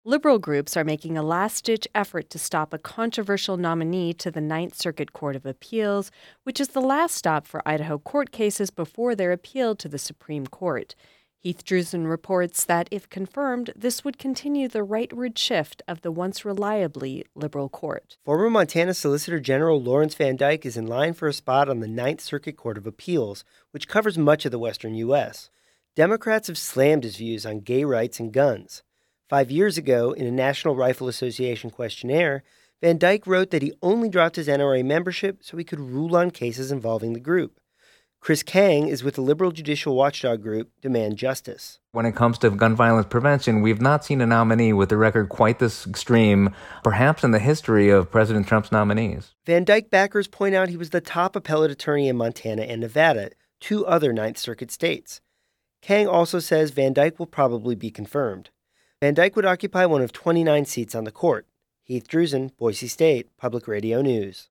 Liberal groups are making a last-ditch effort to stop a controversial nominee to the Ninth Circuit Court of Appeals, which is the last stop for Idaho court cases before they're appealed to the Supreme Court. Heath Drusen reports that, if confirmed, this would continue the rightward shift of the once reliably liberal court. Former Montana Solicitor General Lawrence Van Dyke is in line for a spot on the Ninth Circuit Court of Appeals, which covers much of the western U.S. Democrats have slammed his views on gay rights and guns. 5 years ago, in a National Rifle Association questionnaire, Van Dyke wrote that he only dropped his NRA membership so he could rule on cases involving the group. Chris Kang is with the liberal judicial watchdog group Demand Justice. When it comes to gun violence prevention, we've not seen a nominee with a record quite this extreme, perhaps in the history of President Trump's nominees. Van Dyke backers point out he was the top appellate attorney in Montana and Nevada, 2 other Ninth Circuit states. Kang also says Van Dyke will probably be confirmed. Van Dyke would occupy one of 29 seats on the court. Heath Drusen, Boise State, Public Radio News.